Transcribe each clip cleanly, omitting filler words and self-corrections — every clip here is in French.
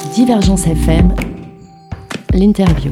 Divergence FM, l'interview.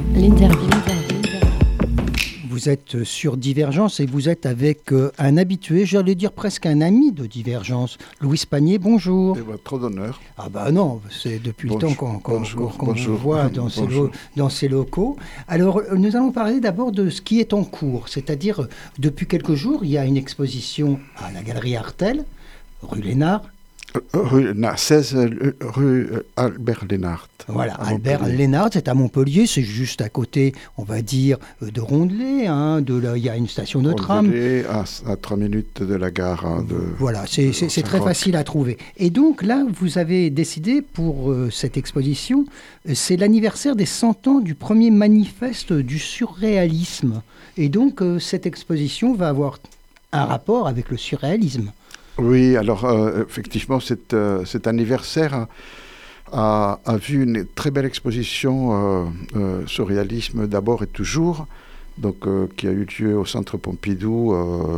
Vous êtes sur Divergence et vous êtes avec un habitué, j'allais dire presque un ami de Divergence. Louis Pagnier, bonjour. Eh ben, trop d'honneur. Ah bah non, c'est depuis le temps qu'on vous voit dans ces locaux. Alors, nous allons parler d'abord de ce qui est en cours. C'est-à-dire, depuis quelques jours, il y a une exposition à la Galerie Artel, rue Lénard. 16 rue Albert Lénard. Voilà, Albert Lénard, c'est à Montpellier, c'est juste à côté, on va dire, de Rondelet. Il y a une station de tram. Rondelet, à 3 minutes de la gare. Voilà, c'est très facile à trouver. Et donc là, vous avez décidé pour cette exposition, c'est l'anniversaire des 100 ans du premier manifeste du surréalisme. Et donc, cette exposition va avoir un rapport avec le surréalisme. Oui, alors effectivement, cet anniversaire a vu une très belle exposition surréalisme d'abord et toujours, donc qui a eu lieu au Centre Pompidou,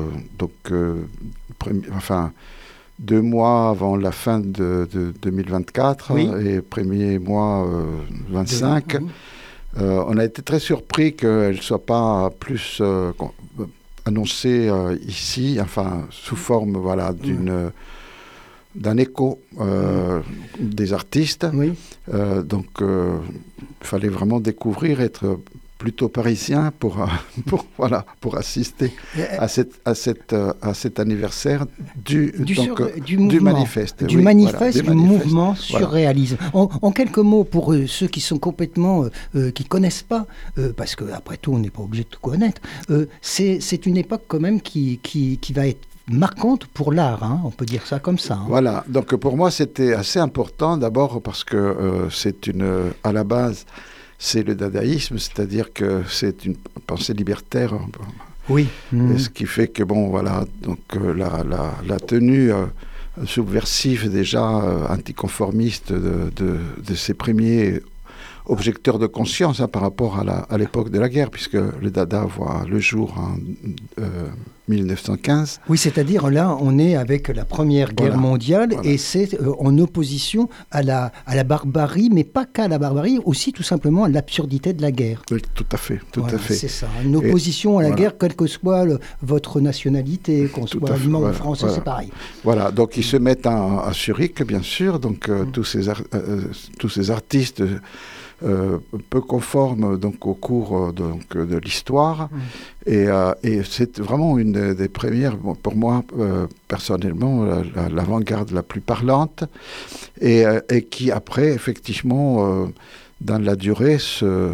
2 mois avant la fin de 2024, oui. Et premier mois 25. On a été très surpris qu'elle ne soit pas plus annoncé ici, sous forme d'un écho des artistes. Oui. Donc, il fallait vraiment découvrir, être plutôt parisien pour assister à cet anniversaire du manifeste. Du manifeste, du mouvement surréalisme. En quelques mots, pour ceux qui sont complètement, qui ne connaissent pas, parce qu'après tout, on n'est pas obligé de tout connaître, c'est une époque quand même qui va être marquante pour l'art, on peut dire ça comme ça. Voilà, donc pour moi, c'était assez important, d'abord parce que à la base, c'est le dadaïsme, c'est-à-dire que c'est une pensée libertaire. Oui. Ce qui fait que, la tenue subversive, déjà anticonformiste de ces premiers objecteurs de conscience par rapport à l'époque de la guerre, puisque le dada voit le jour en 1915. Oui, c'est-à-dire là, on est avec la Première Guerre mondiale et c'est en opposition à la barbarie, mais pas qu'à la barbarie, aussi tout simplement à l'absurdité de la guerre. Oui, tout à fait. C'est ça, une opposition à la guerre, quelle que soit votre nationalité, qu'on soit allemand ou français, c'est pareil. Voilà, donc ils se mettent à Zurich, bien sûr, donc tous ces artistes peu conformes donc, au cours de l'histoire. Et c'est vraiment une des premières, pour moi, personnellement, l'avant-garde la plus parlante, et qui, après, effectivement, dans la durée, se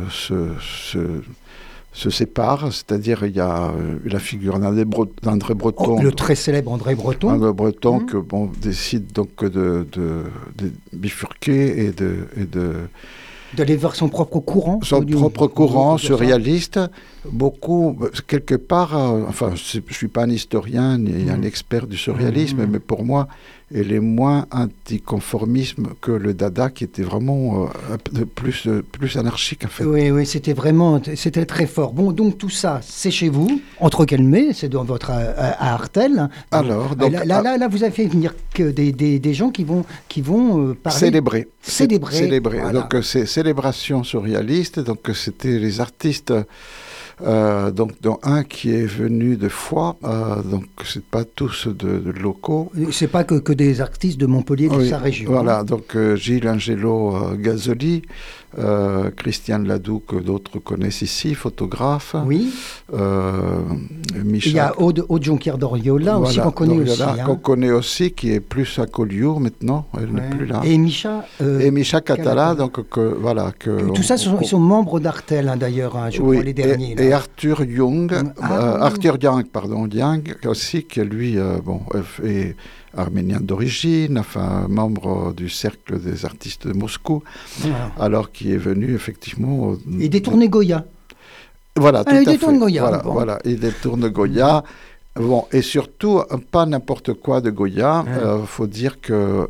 sépare, c'est-à-dire il y a la figure d'André Breton. Le très célèbre André Breton. André Breton, que décide donc de bifurquer et d'aller vers son propre courant. Son propre courant surréaliste. Beaucoup, quelque part, je ne suis pas un historien ni un expert du surréalisme, mais pour moi, elle est moins anticonformisme que le dada, qui était vraiment plus anarchique, en fait. Oui, c'était très fort. Bon, donc tout ça, c'est chez vous, entre guillemets, c'est dans votre à Artel. Alors, donc, là, vous avez fait venir que des gens qui vont parler. Célébrer. Voilà. Donc, c'est célébration surréaliste. Donc, c'était les artistes. Dont un qui est venu de Foix, donc c'est pas tous de locaux. C'est pas que des artistes de Montpellier, de sa région. Voilà, donc Gilles Angelo Gazzoli, Christian Ladoux, que d'autres connaissent ici, photographe. Oui. Micha. Il y a Aude Jonquière d'Oriola aussi, qu'on connaît aussi. Qu'on connaît aussi, qui est plus à Collioure maintenant, elle n'est plus là. Et Micha Catala, donc tout ça, ils sont membres d'Artel, d'ailleurs, je crois, les derniers. Et Arthur Young, Young aussi, qui lui est arménien d'origine, membre du cercle des artistes de Moscou, alors qui est venu effectivement... Et détourné Goya. Voilà, tout à fait. Goya. Voilà, il détourne Goya. Bon, et surtout, pas n'importe quoi de Goya. Faut dire que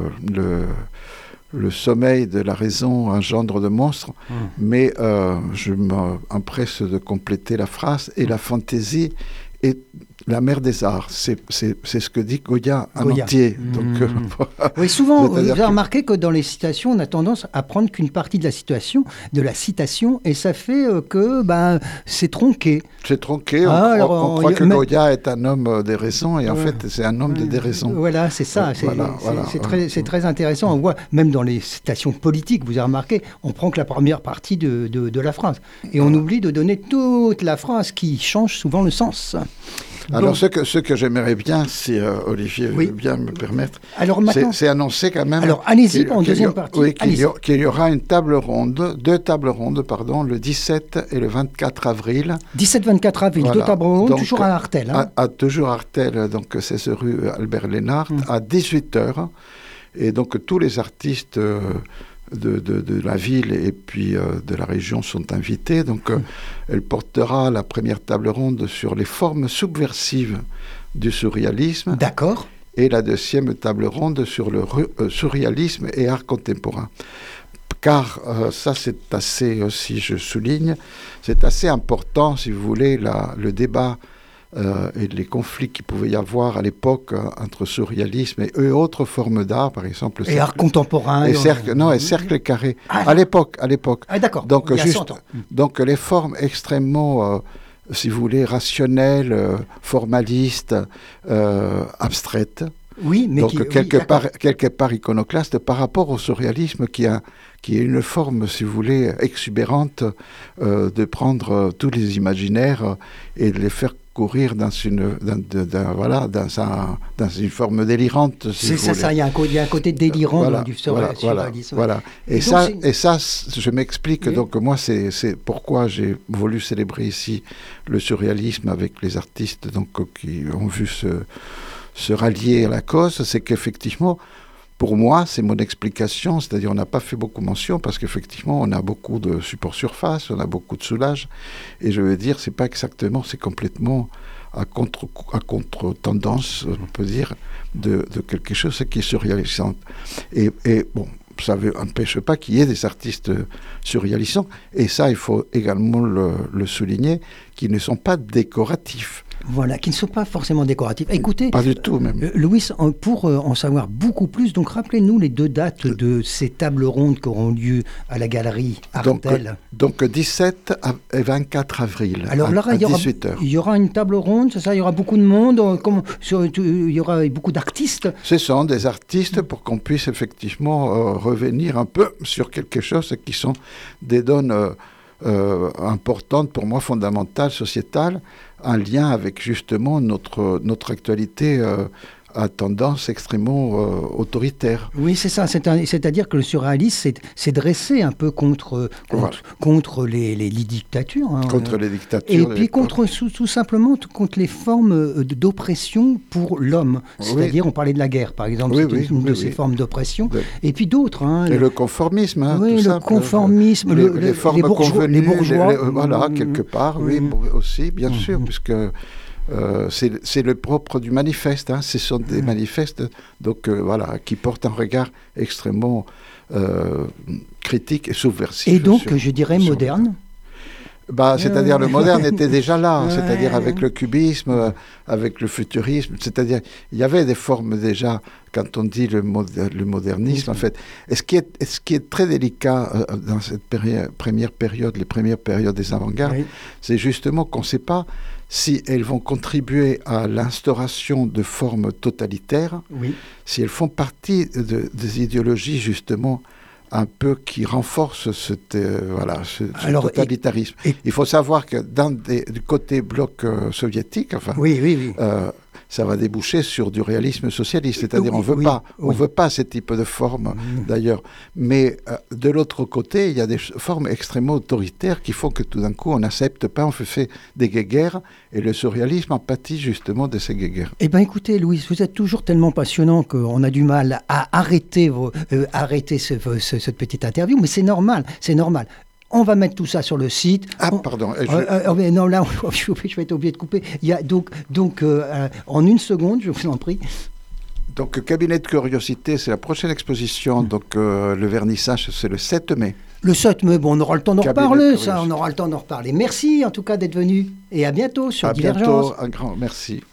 le sommeil de la raison engendre de monstres, mais je m'empresse de compléter la phrase, et la fantaisie et la mère des arts. C'est ce que dit Goya en entier. Donc, oui, souvent, vous avez remarqué que dans les citations, on a tendance à prendre qu'une partie de la citation, et ça fait que c'est tronqué. C'est tronqué. On croit que Goya est un homme des raisons, et en fait, c'est un homme de déraison. Voilà, c'est ça. C'est très intéressant. On voit, même dans les citations politiques, vous avez remarqué, on prend que la première partie de la phrase. Et on oublie de donner toute la phrase qui change souvent le sens. Alors, ce que j'aimerais bien, si Olivier veut bien me permettre, c'est annoncer quand même... Alors, allez-y en deuxième partie. Oui, qu'il y aura deux tables rondes, le 17 et le 24 avril. 17-24 avril, voilà. 2 tables rondes, donc, toujours à Artel. Toujours à Artel, donc c'est rue Albert Lénard, à 18h. Et donc, tous les artistes... De la ville et puis de la région sont invités. Donc, elle portera la première table ronde sur les formes subversives du surréalisme. D'accord. Et la deuxième table ronde sur le surréalisme et art contemporain. Car ça, c'est assez, si je souligne, c'est assez important, si vous voulez, le débat et les conflits qu'il pouvait y avoir à l'époque entre surréalisme et autres formes d'art, par exemple. Et art contemporain. Et cercle carré. À l'époque. Ah, d'accord. Donc, donc les formes extrêmement, si vous voulez, rationnelles, formalistes, abstraites. Oui, mais donc quelque part iconoclaste par rapport au surréalisme qui est une forme, si vous voulez, exubérante de prendre tous les imaginaires et de les faire courir dans une forme délirante. Si c'est ça, il y a un côté délirant du surréalisme. Voilà. Et ça, je m'explique. Oui. Donc moi, c'est pourquoi j'ai voulu célébrer ici le surréalisme avec les artistes qui ont vu se rallier à la cause. C'est qu'effectivement, pour moi, c'est mon explication, c'est-à-dire on n'a pas fait beaucoup mention parce qu'effectivement, on a beaucoup de support surface, on a beaucoup de soulage, et je veux dire, c'est pas exactement, c'est complètement à contre-tendance, on peut dire, de quelque chose qui est surréalisant. Et bon, ça n'empêche pas qu'il y ait des artistes surréalisants, et ça, il faut également le souligner, qui ne sont pas décoratifs. Voilà, qui ne sont pas forcément décoratifs. Écoutez, pas du tout même. Louis, pour en savoir beaucoup plus, donc rappelez-nous les 2 dates de ces tables rondes qui auront lieu à la galerie Artel. Donc 17 et 24 avril. Alors là, à 18h. Il y aura une table ronde, c'est ça? Il y aura beaucoup de monde, il y aura beaucoup d'artistes. Ce sont des artistes pour qu'on puisse effectivement revenir un peu sur quelque chose qui sont des donnes importantes, pour moi fondamentales, sociétales, en lien avec justement notre actualité à tendance extrêmement autoritaire. Oui, c'est ça. C'est-à-dire que le surréalisme s'est dressé un peu contre les dictatures. Contre les dictatures. Et puis tout simplement contre les formes d'oppression pour l'homme. C'est-à-dire, on parlait de la guerre, par exemple, une de ces formes d'oppression. Et puis d'autres. Et le conformisme. Le conformisme. Les formes convenues. Les bourgeois. Voilà, quelque part, aussi, bien sûr, puisque... c'est le propre du manifeste, ce sont des manifestes qui portent un regard extrêmement critique et subversif. Et donc, je dirais moderne. C'est-à-dire le moderne était déjà là, c'est-à-dire avec le cubisme, avec le futurisme, c'est-à-dire il y avait des formes déjà, quand on dit le modernisme, en fait. Et ce qui est très délicat dans cette première période, les premières périodes des avant-gardes, c'est justement qu'on ne sait pas si elles vont contribuer à l'instauration de formes totalitaires, si elles font partie des idéologies justement un peu qui renforcent ce totalitarisme. Il faut savoir que du côté bloc soviétique, ça va déboucher sur du réalisme socialiste, c'est-à-dire on veut pas ce type de forme d'ailleurs, mais de l'autre côté il y a des formes extrêmement autoritaires qui font que tout d'un coup on n'accepte pas, on fait des guéguerres, et le surréalisme en pâtit justement de ces guéguerres. Eh bien écoutez Louis, vous êtes toujours tellement passionnant qu'on a du mal à arrêter cette petite interview, mais c'est normal. On va mettre tout ça sur le site. Pardon. Non, là, je vais être obligé de couper. Il y a donc en une seconde, je vous en prie. Donc, Cabinet de curiosité, c'est la prochaine exposition. Donc, le vernissage, c'est le 7 mai. Le 7 mai, bon, on aura le temps d'en Cabinet reparler, de ça, on aura le temps d'en reparler. Merci en tout cas d'être venu et à bientôt sur À Divergence. bientôt, un grand merci.